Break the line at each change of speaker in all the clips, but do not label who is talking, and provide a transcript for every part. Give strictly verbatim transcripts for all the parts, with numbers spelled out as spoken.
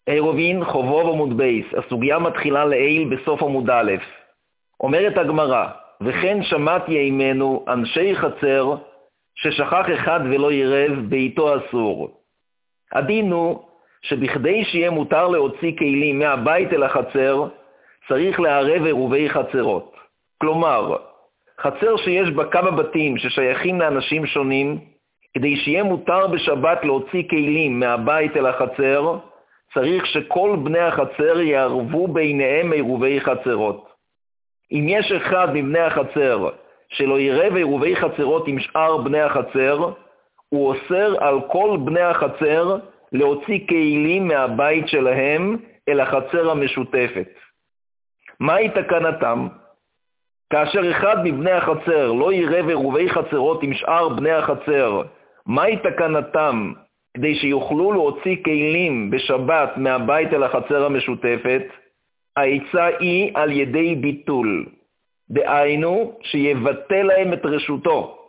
עירובין חובוב עמוד בייס, הסוגיה מתחילה לעיל בסוף עמוד א'. אומרת הגמרא, וכן שמעתי אימנו אנשי חצר ששכח אחד ולא ירב ביתו אסור. הדין הוא שבכדי שיהיה מותר להוציא כלים מהבית אל החצר, צריך לערב עירובי חצרות. כלומר, חצר שיש בה כמה בתים ששייכים לאנשים שונים, כדי שיהיה מותר בשבת להוציא כלים מהבית אל החצר, צריך שכל בני החצר יערבו ביניהם עירובי חצרות. אם יש אחד מבני החצר שלא ירב עירובי חצרות עם שאר בני החצר, הוא אוסר על כל בני החצר להוציא כלים מהבית שלהם אל החצר המשותפת. מהי תקנתם? כאשר אחד מבני החצר לא ירב עירובי חצרות עם שאר בני החצר, מהי תקנתם כדי שיוכלו להוציא כלים בשבת מהבית אל החצר המשותפת? העצה היא על ידי ביטול. דהיינו שיבטל להם את רשותו.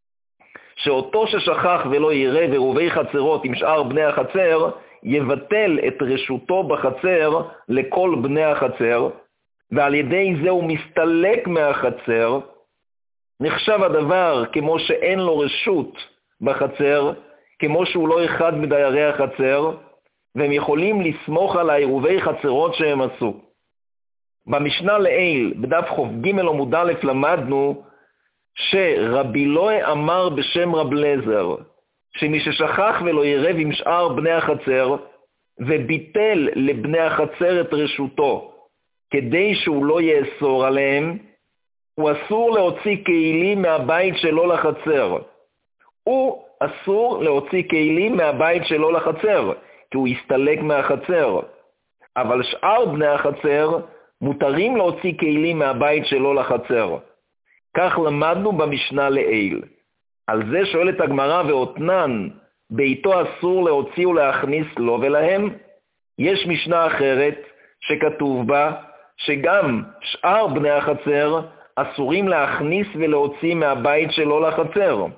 שאותו ששכח ולא ירב עירובי חצרות עם שאר בני החצר, יבטל את רשותו בחצר לכל בני החצר, ועל ידי זה הוא מסתלק מהחצר. נחשב הדבר כמו שאין לו רשות בחצר, כמו שהוא לא אחד מדיירי החצר, והם יכולים לסמוך על העירובי חצרות שהם עשו. במשנה לעיל, בדף ח"ג עמוד א', למדנו שרבי לוי אמר בשם רב לזר, שמי ששכח ולא ירב עם שאר בני החצר, וביטל לבני החצר את רשותו, כדי שהוא לא יאסור עליהם, הוא אסור להוציא כלים מהבית שלו לחצר. הוא אסור להוציא כלים מהבית שלו לחצר, כי הוא יסתלק מהחצר. אבל שאר בני החצר מותרים להוציא כלים מהבית שלו לחצר. כך למדנו במשנה לעיל. על זה שואלת הגמרא, ואותנן ביתו אסור להוציא ולהכניס לו ולהם. יש משנה אחרת שכתוב בה שגם שאר בני החצר אסורים להכניס ולהוציא מהבית שלו לחצר.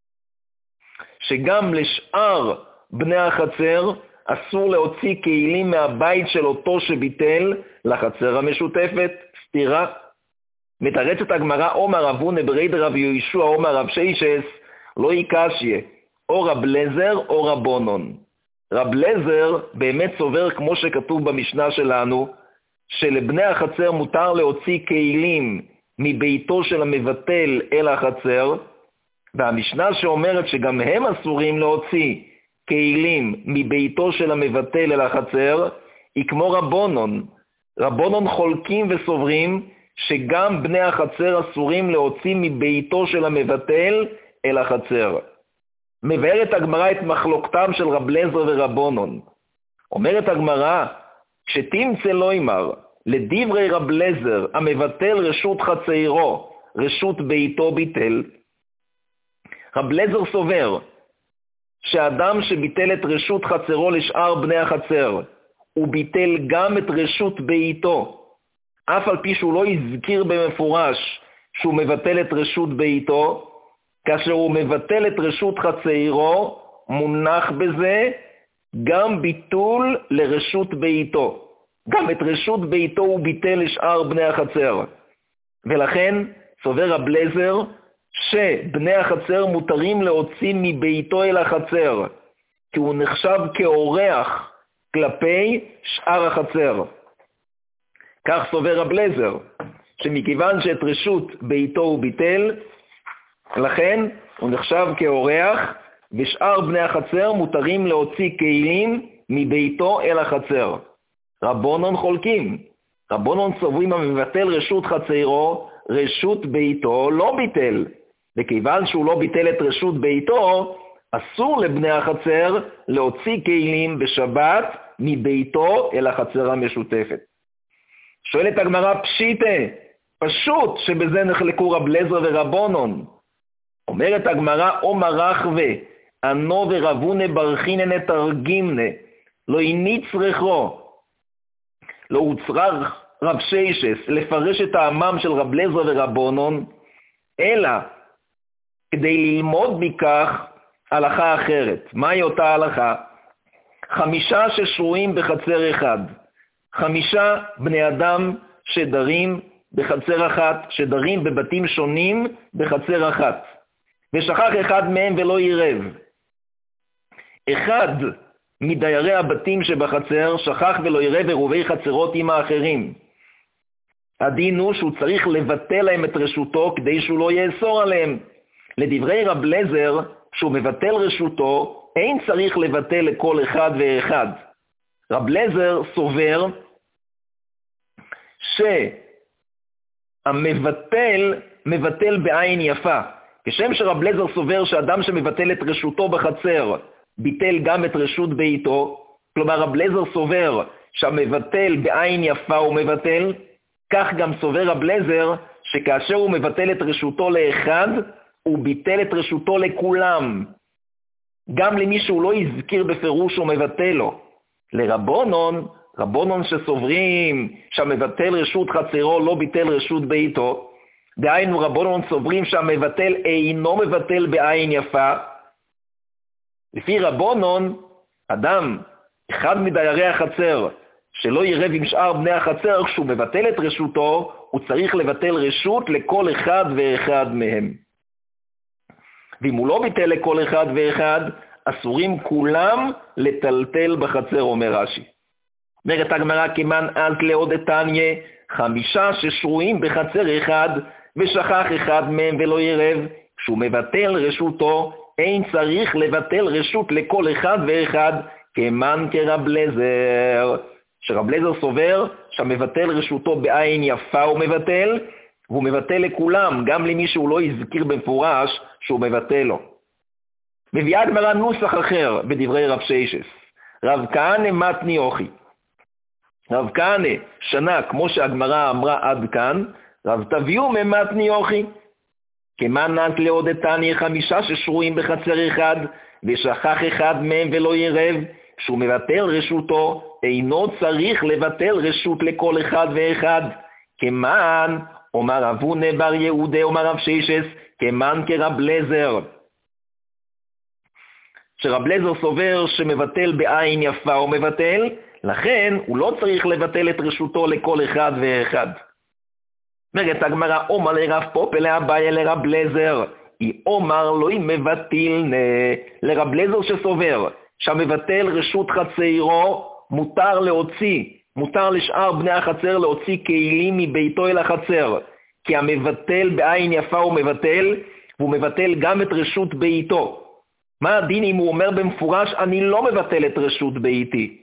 שגם לשאר בני החצר אסור להוציא כלים מהבית של אותו שביטל לחצר המשותפת. סתירה. מתרצת הגמרא, אומר אבונה ברי דרב יהושע אומר רב שיישס, לא יקשיה, או רב לזר או רבונון. רב לזר באמת סובר כמו שכתוב במשנה שלנו, שלבני החצר מותר להוציא כלים מביתו של המבטל אל החצר, והמשנה שאומרת שגם הם אסורים להוציא כלים מביתו של המבטל אל החצר, היא כמו רבונון. רבונון חולקים וסוברים שגם בני החצר אסורים להוציא מביתו של המבטל אל החצר. מבארת הגמרא את מחלוקתם של רב לזר ורבונון. אומרת הגמרא, כשתמצא לא אמר, לדברי רב לזר המבטל רשות חצרו, רשות ביתו ביטל, רב לזר סובר שאדם שביטל את רשות חצרו לשאר בני החצר, הוא ביטל גם את רשות ביתו, אף על פי שהוא לא הזכיר במפורש שהוא מבטל את רשות ביתו. כאשר הוא מבטל את רשות חצרו, מונח בזה גם ביטול לרשות ביתו. גם את רשות ביתו הוא ביטל לשאר בני החצר. ולכן סובר רב לזר שבני החצר מותרים להוציא מביתו אל החצר, כי הוא נחשב כאורח כלפי שאר החצר. כך סובר רב לזר, שמכיוון שאת רשות ביתו הוא ביטל, לכן הוא נחשב כאורח, ושאר בני החצר מותרים להוציא כלים מביתו אל החצר. רבונון חולקים. רבונון סוברים המבטל רשות חצרו, רשות ביתו לא ביטל. וכיוון שהוא לא ביטל את רשות ביתו, אסור לבני החצר להוציא כלים בשבת מביתו אל החצר המשותפת. שואלת הגמרא, פשיטה, פשוט שבזה נחלקו רב לזר ורבונון. אומרת הגמרא, אומר רחווה, אנו ורבונה ברכינן תרגימנה, לא איניץ רחו, לא הוצרך רב שיישס לפרש את העמם של רב לזר ורבונון, אלא כדי ללמוד מכך הלכה אחרת. מהי אותה הלכה? חמישה ששרויים בחצר אחד. חמישה בני אדם שדרים בחצר אחת, שדרים בבתים שונים בחצר אחת. ושכח אחד מהם ולא ירב. אחד מדיירי הבתים שבחצר שכח ולא ירב עירובי חצרות עם האחרים. הדין הוא שהוא צריך לבטל להם את רשותו כדי שהוא לא יאסור עליהם. לדברי רב אליעזר, שהוא מבטל רשותו, אין צריך לבטל לכל אחד ואחד. רב אליעזר סובר שהמבטל מבטל בעין יפה. כשם שרב אליעזר סובר שאדם שמבטל את רשותו בחצר ביטל גם את רשות ביתו, כלומר רב אליעזר סובר שהמבטל בעין יפה הוא מבטל, כך גם סובר רב אליעזר שכאשר הוא מבטל את רשותו לאחד, הוא ביטל את רשותו לכולם. גם למי שהוא לא יזכיר בפירוש הוא מבטל לו. לרבונון, רבונון שסוברים שהמבטל רשות חצרו לא ביטל רשות ביתו, דהיינו רבונון סוברים שהמבטל אינו מבטל בעין יפה. לפי רבונון, אדם, אחד מדיירי החצר, שלא ירב עם שאר בני החצר, כשהוא מבטל את רשותו, הוא צריך לבטל רשות לכל אחד ואחד מהם. ואם הוא לא ביטל לכל אחד ואחד, אסורים כולם לטלטל בחצר, אומר רש"י. אומרת הגמרא, כמן אלת לעוד דתניא, חמישה ששרויים בחצר אחד, ושכח אחד מהם ולא ירב, כשהוא מבטל רשותו, אין צריך לבטל רשות לכל אחד ואחד, כמן כרב אליעזר. שרב אליעזר סובר שהמבטל רשותו בעין יפה הוא מבטל, והוא מבטל לכולם, גם למי שהוא לא יזכיר במפורש שהוא מבטל לו. מביאה הגמרא נוסח אחר בדברי רב ששת. רב כהנא מתני אוכי. רב כהנא שנה, כמו שהגמרא אמרה עד כאן, רב תביאו ממתני אוכי. כמן אלת לעוד דתניא, חמישה ששרויים בחצר אחד, ושכח אחד מהם ולא ירב, כשהוא מבטל רשותו, אינו צריך לבטל רשות לכל אחד ואחד. כמן, אומר רב הונא בר יהודה, אומר רב ששת, כמן כרב אליעזר. שרב אליעזר סובר שמבטל בעין יפה הוא מבטל, לכן הוא לא צריך לבטל את רשותו לכל אחד ואחד. אומרת הגמרא, אומר לרב פופא לאביי לרב אליעזר, היא אומר לו אם מבטילנה. לרב אליעזר שסובר שהמבטל רשות חצרו מותר להוציא, מותר לשאר בני החצר להוציא כלים מביתו אל החצר, כי המבטל בעין יפה הוא מבטל, והוא מבטל גם את רשות ביתו. מה הדין אם הוא אומר במפורש, אני לא מבטל את רשות ביתי?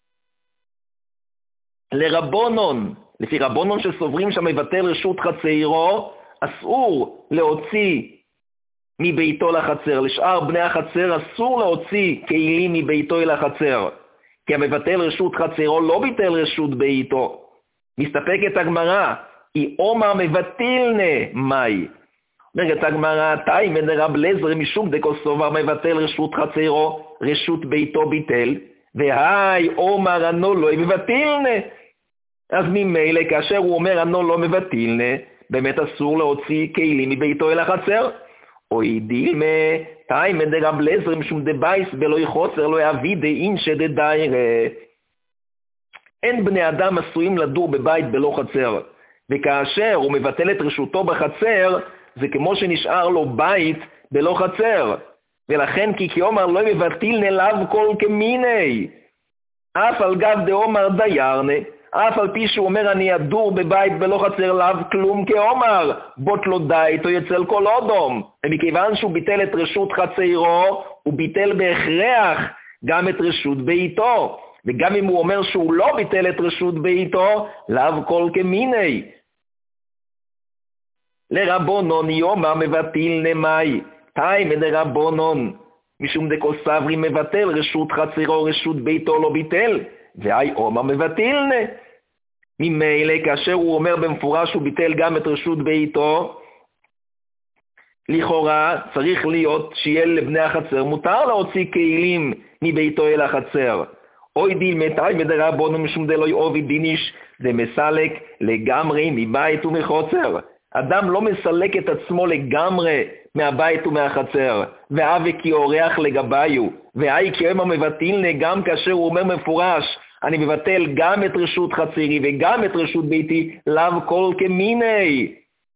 לרבונון, לפי רבונון שסוברים שהמבטל רשות חצרו, אסור להוציא מביתו לחצר. לשאר בני החצר אסור להוציא כלים מביתו אל החצר, כי המבטל רשות חצרו לא ביטל רשות ביתו. מסתפקת הגמרא, היא אומר מבטילנה מאי. אומרת הגמרא, תימא דרב אליעזר משום דקו סובר מבטל רשות חצרו, רשות ביתו ביטל, והי אומר אנו לא מבטילנה. אז ממילא כאשר הוא אומר אנו לא מבטילנה, באמת אסור להוציא כלים מביתו אל החצר. אוי דילמה, תימא דרב אליעזר משום דבייס בלא חוצר לא יביא דאינשא דדיירא. אין בני אדם עשויים לדור בבית בלא חצר, וכאשר הוא מבטל את רשותו בחצר, זה כמו שנשאר לו בית בלא חצר, ולכן כי כאומר לא מבטילנה לאו כל כמיני, אף על גב דאומר דיירנה, אף על פי שהוא אומר אני אדור בבית בלא חצר לאו כלום כאומר, בוט לו דית או יצל כל אודום. ומכיוון שהוא ביטל את רשות חצרו, הוא ביטל בהכרח גם את רשות ביתו. וגם אם הוא אומר שהוא לא ביטל את רשות ביתו, לאו כל כמיני. לרבונון יומא מבטילנה מאי, תימא דרבונון, משום דקו סברי מבטל רשות חצרו רשות ביתו לא ביטל, והי אומר מבטילנה. ממילא כאשר הוא אומר במפורש שהוא ביטל גם את רשות ביתו, לכאורה צריך להיות שיהיה לבני החצר מותר להוציא כלים מביתו אל החצר. אוי דילמה תימא דרבונון משום דלא יאובי דיניש דמסלק לגמרי מבית ומחוצר. אדם לא מסלק את עצמו לגמרי מהבית ומהחצר, ואבי כי אורח לגביו, ואי כי הם המבטלני גם כאשר הוא אומר מפורש, אני מבטל גם את רשות חצרי וגם את רשות ביתי, לאו כל כמיני.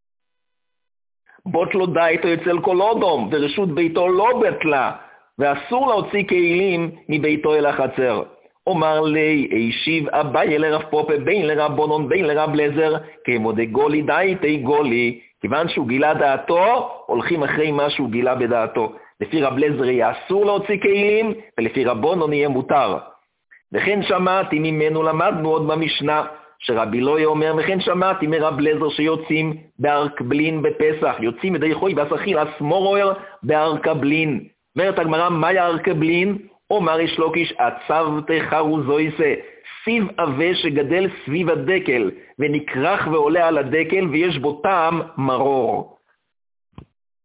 בוטלו דייתו אצל כל אודום, ורשות ביתו לא בטלה, ואסור להוציא כלים מביתו אל החצר. אומר לי, הישיב אביי לרב פופה, בין לרב בונון, בין לרב לזר, כמו דגולי דייתי גולי, כיוון שהוא גילה דעתו, הולכים אחרי מה שהוא גילה בדעתו. לפי רב לזר יהיה אסור להוציא כלים, ולפי רב בונון יהיה מותר. וכן שמעתי ממנו, למדנו עוד במשנה, שרבי אלוהי אומר, וכן שמעתי מרב לזר שיוצאים בארקבלין בפסח, יוצאים מדי חוי בסחיל אסמורר בארקבלין. אומרת הגמרא, מהי ארקבלין? אומר יש לוקיש, עצבת חרוזויסה, סיב עבה שגדל סביב הדקל, ונקרח ועולה על הדקל, ויש בו טעם מרור.